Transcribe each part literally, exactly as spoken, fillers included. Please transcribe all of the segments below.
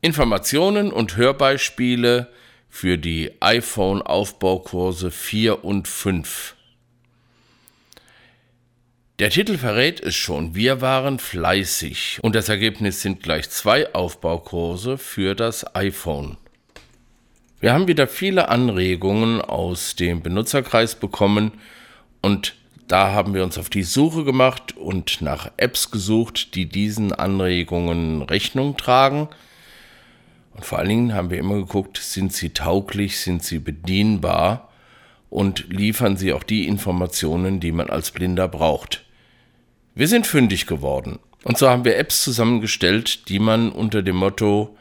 Informationen und Hörbeispiele für die iPhone-Aufbaukurse vier und fünf. Der Titel verrät es schon, wir waren fleißig und das Ergebnis sind gleich zwei Aufbaukurse für das iPhone. Wir haben wieder viele Anregungen aus dem Benutzerkreis bekommen und da haben wir uns auf die Suche gemacht und nach Apps gesucht, die diesen Anregungen Rechnung tragen. Und vor allen Dingen haben wir immer geguckt, sind sie tauglich, sind sie bedienbar und liefern sie auch die Informationen, die man als Blinder braucht. Wir sind fündig geworden und so haben wir Apps zusammengestellt, die man unter dem Motto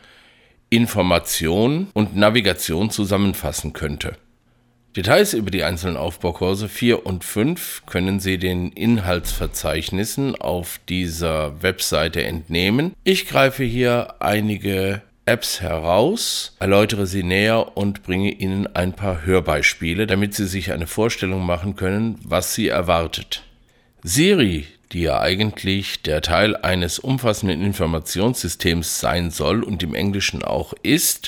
Information und Navigation zusammenfassen könnte. Details über die einzelnen Aufbaukurse vier und fünf können Sie den Inhaltsverzeichnissen auf dieser Webseite entnehmen. Ich greife hier einige Apps heraus, erläutere sie näher und bringe Ihnen ein paar Hörbeispiele, damit Sie sich eine Vorstellung machen können, was Sie erwartet. Siri, die ja eigentlich der Teil eines umfassenden Informationssystems sein soll und im Englischen auch ist,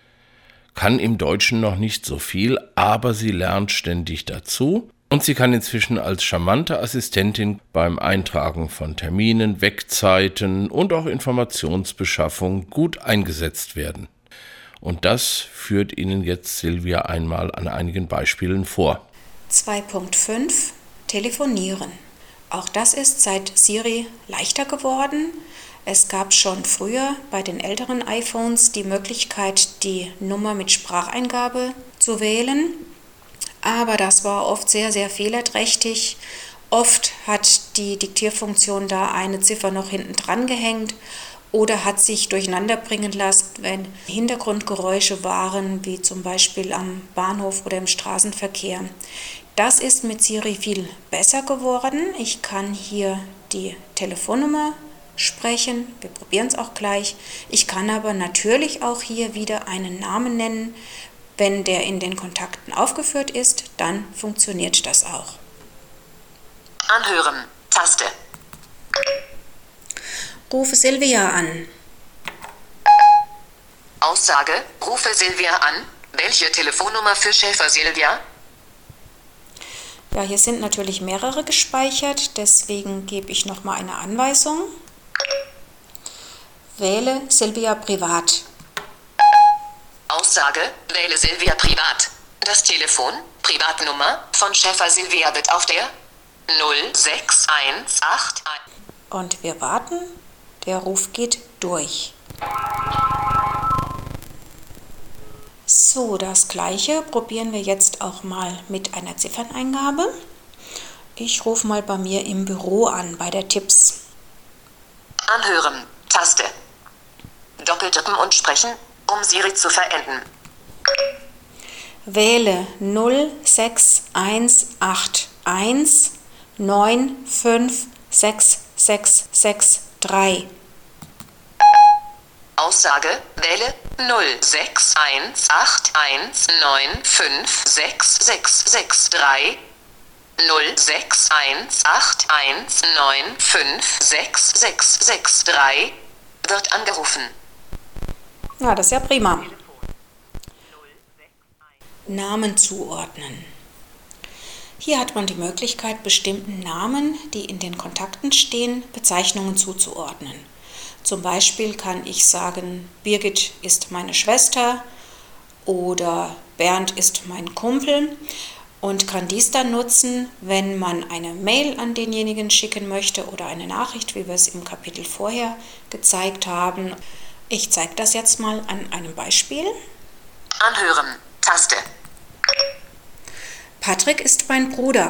kann im Deutschen noch nicht so viel, aber sie lernt ständig dazu und sie kann inzwischen als charmante Assistentin beim Eintragen von Terminen, Wegzeiten und auch Informationsbeschaffung gut eingesetzt werden. Und das führt Ihnen jetzt Silvia einmal an einigen Beispielen vor. zwei Punkt fünf Telefonieren. Auch das ist seit Siri leichter geworden. Es gab schon früher bei den älteren iPhones die Möglichkeit, die Nummer mit Spracheingabe zu wählen. Aber das war oft sehr, sehr fehlerträchtig. Oft hat die Diktierfunktion da eine Ziffer noch hinten dran gehängt oder hat sich durcheinander bringen lassen, wenn Hintergrundgeräusche waren, wie zum Beispiel am Bahnhof oder im Straßenverkehr. Das ist mit Siri viel besser geworden. Ich kann hier die Telefonnummer sprechen. Wir probieren es auch gleich. Ich kann aber natürlich auch hier wieder einen Namen nennen. Wenn der in den Kontakten aufgeführt ist, dann funktioniert das auch. Anhören, Taste. Rufe Silvia an. Aussage, rufe Silvia an. Welche Telefonnummer für Schäfer Silvia? Ja, hier sind natürlich mehrere gespeichert, deswegen gebe ich nochmal eine Anweisung. Wähle Silvia privat. Aussage, wähle Silvia privat. Das Telefon, Privatnummer von Schäfer Silvia wird auf der null sechs eins acht eins. Und wir warten, der Ruf geht durch. So, das gleiche probieren wir jetzt auch mal mit einer Zifferneingabe. Ich rufe mal bei mir im Büro an, bei der Tipps. Anhören, Taste. Doppeltippen und sprechen, um Siri zu verenden. Wähle null sechs eins acht eins neun fünf sechs sechs sechs drei. Aussage, wähle null sechs eins acht eins neun fünf sechs sechs sechs drei. null sechs eins acht eins neun fünf sechs sechs sechs drei wird angerufen. Ja, das ist ja prima. Namen zuordnen. Hier hat man die Möglichkeit, bestimmten Namen, die in den Kontakten stehen, Bezeichnungen zuzuordnen. Zum Beispiel kann ich sagen, Birgit ist meine Schwester oder Bernd ist mein Kumpel und kann dies dann nutzen, wenn man eine Mail an denjenigen schicken möchte oder eine Nachricht, wie wir es im Kapitel vorher gezeigt haben. Ich zeige das jetzt mal an einem Beispiel. Anhören, Taste. Patrick ist mein Bruder.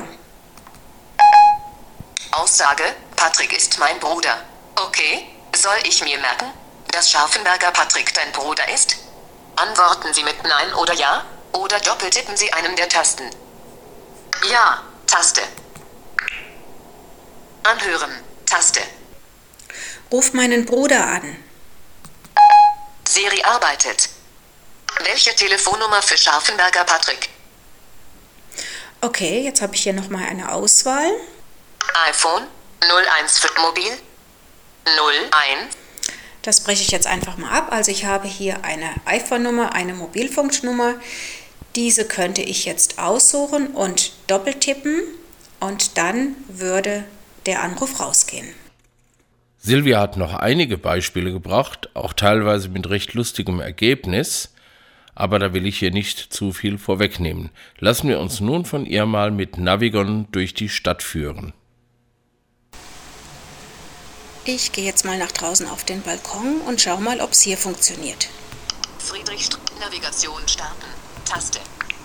Aussage, Patrick ist mein Bruder. Okay, soll ich mir merken, dass Scharfenberger Patrick dein Bruder ist? Antworten Sie mit Nein oder Ja, oder doppeltippen Sie einen der Tasten. Ja, Taste. Anhören, Taste. Ruf meinen Bruder an. Siri arbeitet. Welche Telefonnummer für Scharfenberger Patrick? Okay, jetzt habe ich hier nochmal eine Auswahl. iPhone null eins für Mobil null eins. Das breche ich jetzt einfach mal ab. Also ich habe hier eine iPhone-Nummer, eine Mobilfunknummer. Diese könnte ich jetzt aussuchen und doppeltippen und dann würde der Anruf rausgehen. Silvia hat noch einige Beispiele gebracht, auch teilweise mit recht lustigem Ergebnis, aber da will ich hier nicht zu viel vorwegnehmen. Lassen wir uns nun von ihr mal mit Navigon durch die Stadt führen. Ich gehe jetzt mal nach draußen auf den Balkon und schau mal, ob es hier funktioniert. Friedrichstraße, Navigation starten, Taste.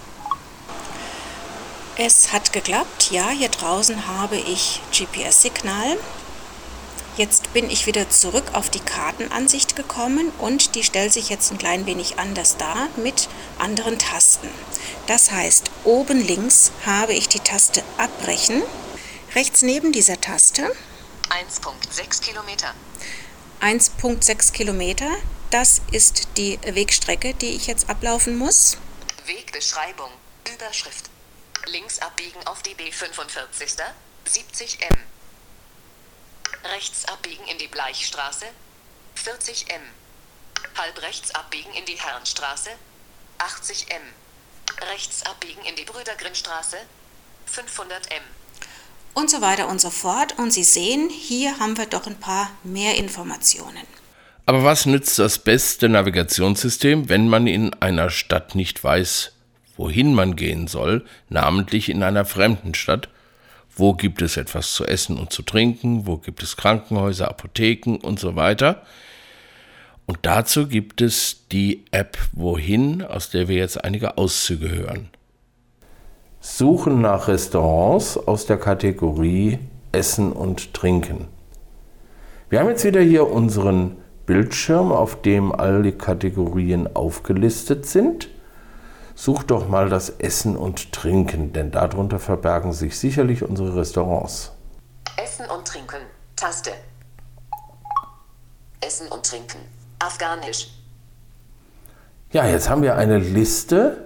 Es hat geklappt, ja, hier draußen habe ich G P S-Signal. Jetzt bin ich wieder zurück auf die Kartenansicht gekommen und die stellt sich jetzt ein klein wenig anders dar mit anderen Tasten. Das heißt, oben links habe ich die Taste Abbrechen, rechts neben dieser Taste eins Komma sechs Kilometer. eins Komma sechs Kilometer, das ist die Wegstrecke, die ich jetzt ablaufen muss. Wegbeschreibung, Überschrift. Links abbiegen auf die B fünfundvierzig, siebzig Meter. Rechts abbiegen in die Bleichstraße, vierzig Meter. Halb rechts abbiegen in die Herrenstraße, achtzig Meter. Rechts abbiegen in die Brüdergrimmstraße, fünfhundert Meter. Und so weiter und so fort. Und Sie sehen, hier haben wir doch ein paar mehr Informationen. Aber was nützt das beste Navigationssystem, wenn man in einer Stadt nicht weiß, wohin man gehen soll, namentlich in einer fremden Stadt? Wo gibt es etwas zu essen und zu trinken? Wo gibt es Krankenhäuser, Apotheken und so weiter? Und dazu gibt es die App Wohin, aus der wir jetzt einige Auszüge hören. Suchen nach Restaurants aus der Kategorie Essen und Trinken. Wir haben jetzt wieder hier unseren Bildschirm, auf dem alle Kategorien aufgelistet sind. Such doch mal das Essen und Trinken, denn darunter verbergen sich sicherlich unsere Restaurants. Essen und Trinken, Taste. Essen und Trinken, Afghanisch. Ja, jetzt haben wir eine Liste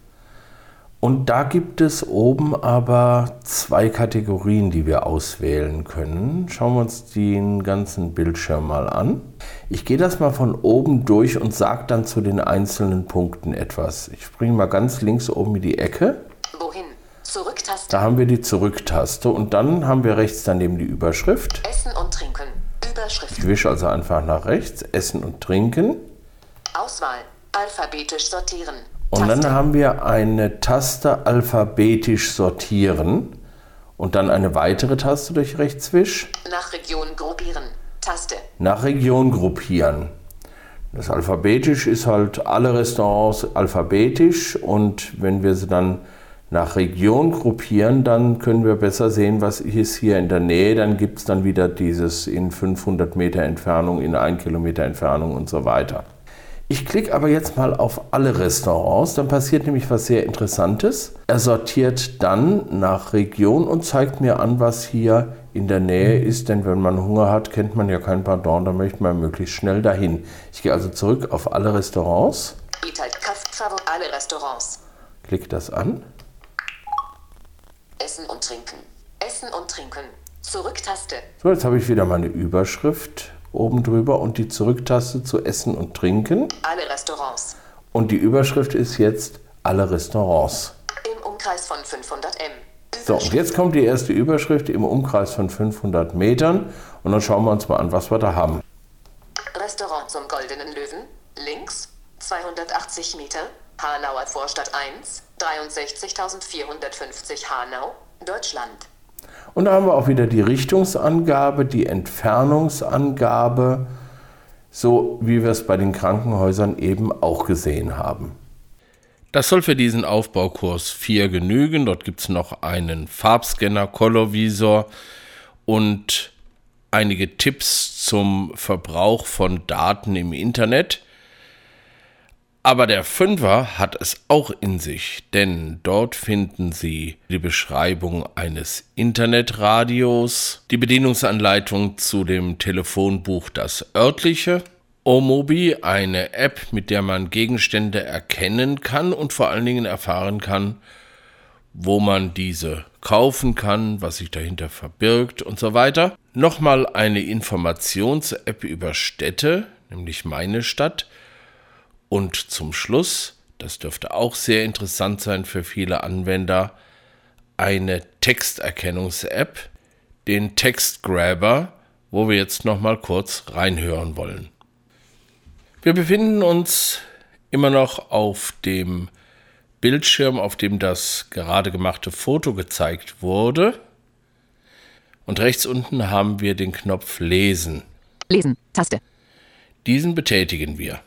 und da gibt es oben aber zwei Kategorien, die wir auswählen können. Schauen wir uns den ganzen Bildschirm mal an. Ich gehe das mal von oben durch und sage dann zu den einzelnen Punkten etwas. Ich springe mal ganz links oben in die Ecke. Wohin? Zurücktaste. Da haben wir die Zurücktaste und dann haben wir rechts daneben die Überschrift. Essen und Trinken, Überschrift. Ich wische also einfach nach rechts. Essen und Trinken. Auswahl, alphabetisch sortieren. Und Taste. dann haben wir eine Taste alphabetisch sortieren und dann eine weitere Taste durch Rechtswisch. Nach Region gruppieren, Taste. Nach Region gruppieren. Das alphabetisch ist halt alle Restaurants alphabetisch und wenn wir sie dann nach Region gruppieren, dann können wir besser sehen, was ist hier in der Nähe. Dann gibt es dann wieder dieses in fünfhundert Meter Entfernung, in ein Kilometer Entfernung und so weiter. Ich klicke aber jetzt mal auf alle Restaurants, dann passiert nämlich was sehr Interessantes. Er sortiert dann nach Region und zeigt mir an, was hier in der Nähe ist, denn wenn man Hunger hat, kennt man ja kein Pardon, da möchte man möglichst schnell dahin. Ich gehe also zurück auf alle Restaurants. Alle Restaurants. Klicke das an. Essen und Trinken. Essen und Trinken. Zurücktaste. So, jetzt habe ich wieder meine Überschrift oben drüber und die Zurücktaste zu Essen und Trinken. Alle Restaurants. Und die Überschrift ist jetzt alle Restaurants. Im Umkreis von fünfhundert Meter. So, und jetzt kommt die erste Überschrift im Umkreis von fünfhundert Metern und dann schauen wir uns mal an, was wir da haben. Restaurant zum Goldenen Löwen, links, zweihundertachtzig Meter, Hanauer Vorstadt eins, dreiundsechzigtausendvierhundertfünfzig Hanau, Deutschland. Und da haben wir auch wieder die Richtungsangabe, die Entfernungsangabe, so wie wir es bei den Krankenhäusern eben auch gesehen haben. Das soll für diesen Aufbaukurs vier genügen. Dort gibt es noch einen Farbscanner, Colorvisor und einige Tipps zum Verbrauch von Daten im Internet. Aber der Fünfer hat es auch in sich, denn dort finden Sie die Beschreibung eines Internetradios, die Bedienungsanleitung zu dem Telefonbuch Das Örtliche, Omobi, eine App, mit der man Gegenstände erkennen kann und vor allen Dingen erfahren kann, wo man diese kaufen kann, was sich dahinter verbirgt und so weiter. Nochmal eine Informations-App über Städte, nämlich meine Stadt. Und zum Schluss, das dürfte auch sehr interessant sein für viele Anwender, eine Texterkennungs-App, den Textgrabber, wo wir jetzt nochmal kurz reinhören wollen. Wir befinden uns immer noch auf dem Bildschirm, auf dem das gerade gemachte Foto gezeigt wurde. Und rechts unten haben wir den Knopf Lesen. Lesen, Taste. Diesen betätigen wir.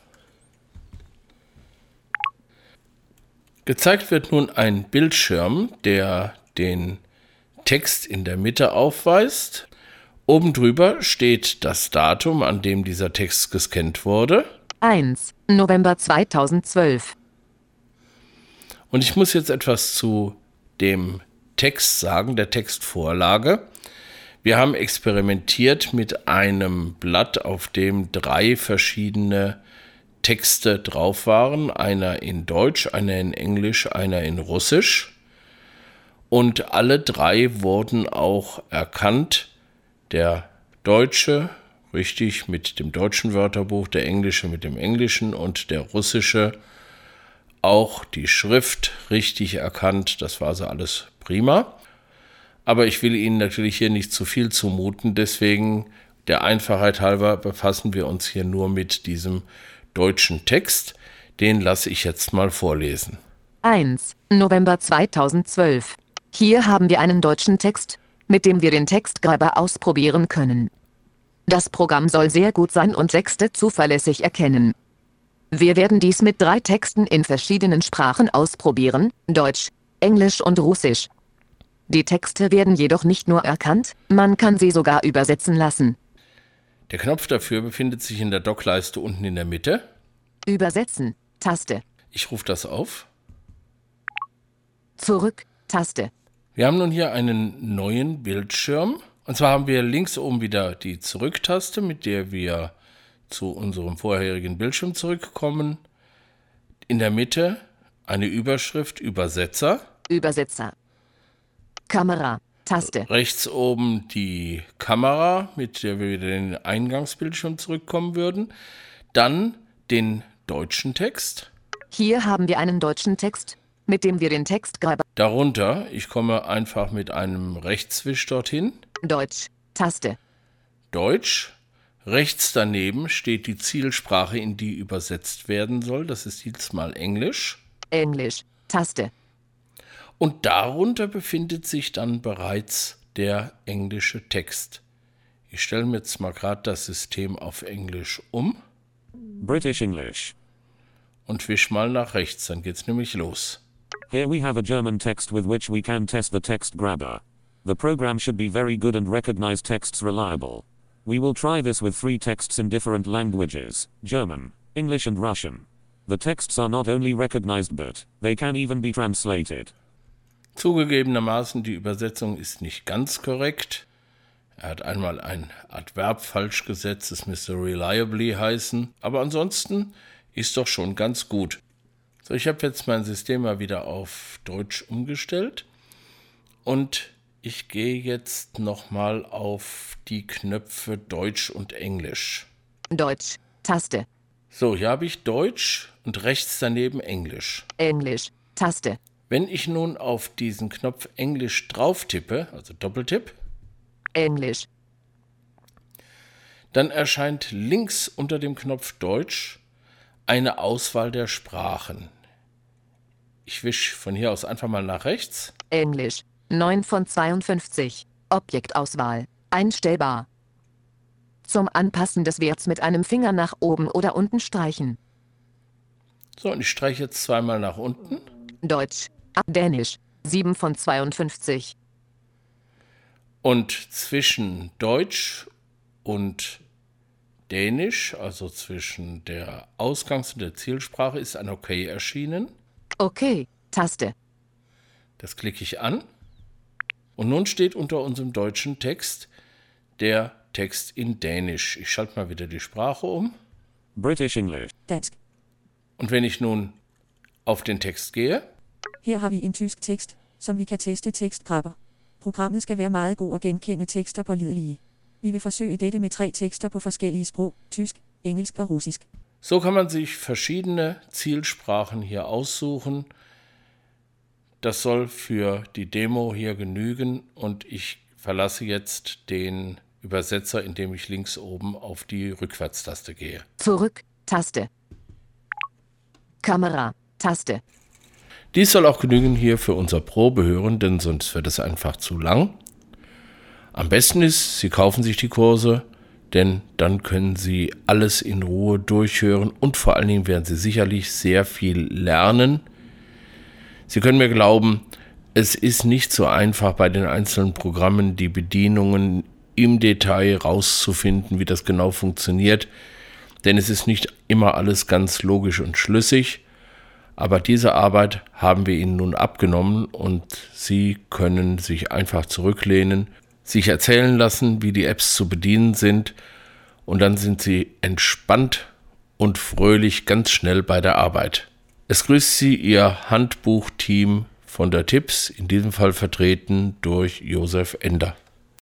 Gezeigt wird nun ein Bildschirm, der den Text in der Mitte aufweist. Oben drüber steht das Datum, an dem dieser Text gescannt wurde. eins November zweitausendzwölf. Und ich muss jetzt etwas zu dem Text sagen, der Textvorlage. Wir haben experimentiert mit einem Blatt, auf dem drei verschiedene Texte drauf waren. Einer in Deutsch, einer in Englisch, einer in Russisch. Und alle drei wurden auch erkannt. Der deutsche, richtig, mit dem deutschen Wörterbuch, der englische mit dem englischen und der russische auch die Schrift richtig erkannt. Das war also alles prima. Aber ich will Ihnen natürlich hier nicht zu viel zumuten. Deswegen, der Einfachheit halber, befassen wir uns hier nur mit diesem deutschen Text. Den lasse ich jetzt mal vorlesen. eins November zweitausendzwölf. Hier haben wir einen deutschen Text, mit dem wir den Textgrabber ausprobieren können. Das Programm soll sehr gut sein und Texte zuverlässig erkennen. Wir werden dies mit drei Texten in verschiedenen Sprachen ausprobieren, Deutsch, Englisch und Russisch. Die Texte werden jedoch nicht nur erkannt, man kann sie sogar übersetzen lassen. Der Knopf dafür befindet sich in der Dockleiste unten in der Mitte. Übersetzen, Taste. Ich rufe das auf. Zurück, Taste. Wir haben nun hier einen neuen Bildschirm. Und zwar haben wir links oben wieder die Zurück-Taste, mit der wir zu unserem vorherigen Bildschirm zurückkommen. In der Mitte eine Überschrift Übersetzer. Übersetzer. Kamera, Taste. Rechts oben die Kamera, mit der wir wieder in den Eingangsbildschirm zurückkommen würden. Dann den deutschen Text. Hier haben wir einen deutschen Text, mit dem wir den Textgrabber. Darunter, ich komme einfach mit einem Rechtswisch dorthin. Deutsch, Taste. Deutsch. Rechts daneben steht die Zielsprache, in die übersetzt werden soll. Das ist diesmal Englisch. Englisch, Taste. Und darunter befindet sich dann bereits der englische Text. Ich stelle mir jetzt mal gerade das System auf Englisch um. British English. Und wisch mal nach rechts, dann geht's nämlich los. Here we have a German text with which we can test the text grabber. The program should be very good and recognize texts reliable. We will try this with three texts in different languages, German, English and Russian. The texts are not only recognized but they can even be translated. Zugegebenermaßen, die Übersetzung ist nicht ganz korrekt. Er hat einmal ein Adverb falsch gesetzt, es müsste reliably heißen, aber ansonsten ist doch schon ganz gut. So, ich habe jetzt mein System mal wieder auf Deutsch umgestellt und ich gehe jetzt nochmal auf die Knöpfe Deutsch und Englisch. Deutsch, Taste. So, hier habe ich Deutsch und rechts daneben Englisch. Englisch, Taste. Wenn ich nun auf diesen Knopf Englisch drauf tippe, also Doppeltipp, Englisch. dann erscheint links unter dem Knopf Deutsch eine Auswahl der Sprachen. Ich wische von hier aus einfach mal nach rechts. Englisch. neun von zweiundfünfzig. Objektauswahl. Einstellbar. Zum Anpassen des Werts mit einem Finger nach oben oder unten streichen. So, und ich streiche jetzt zweimal nach unten. Deutsch. Dänisch. sieben von zweiundfünfzig. Und zwischen Deutsch und Dänisch, also zwischen der Ausgangs- und der Zielsprache, ist ein OK erschienen. Okay, Taste. Das klicke ich an. Und nun steht unter unserem deutschen Text der Text in Dänisch. Ich schalte mal wieder die Sprache um. British English. Dansk. Und wenn ich nun auf den Text gehe, Her har vi en tysk tekst, som vi kan teste tekstgrabber. Programmet skal være meget god at genkende tekster pålidelige. Vi vil forsøge dette med tre tekster på forskellige sprog, tysk, engelsk og russisk. So kann man sich verschiedene Zielsprachen hier aussuchen. Das soll für die Demo hier genügen und ich verlasse jetzt den Übersetzer, indem ich links oben auf die Rückwärtstaste gehe. Zurück, Taste. Kamera, Taste. Dies soll auch genügen hier für unser Probehören, denn sonst wird es einfach zu lang. Am besten ist, Sie kaufen sich die Kurse, denn dann können Sie alles in Ruhe durchhören und vor allen Dingen werden Sie sicherlich sehr viel lernen. Sie können mir glauben, es ist nicht so einfach, bei den einzelnen Programmen die Bedienungen im Detail rauszufinden, wie das genau funktioniert, denn es ist nicht immer alles ganz logisch und schlüssig, aber diese Arbeit haben wir Ihnen nun abgenommen und Sie können sich einfach zurücklehnen, sich erzählen lassen, wie die Apps zu bedienen sind und dann sind Sie entspannt und fröhlich ganz schnell bei der Arbeit. Es grüßt Sie Ihr Handbuchteam von der Tipps, in diesem Fall vertreten durch Josef Ender.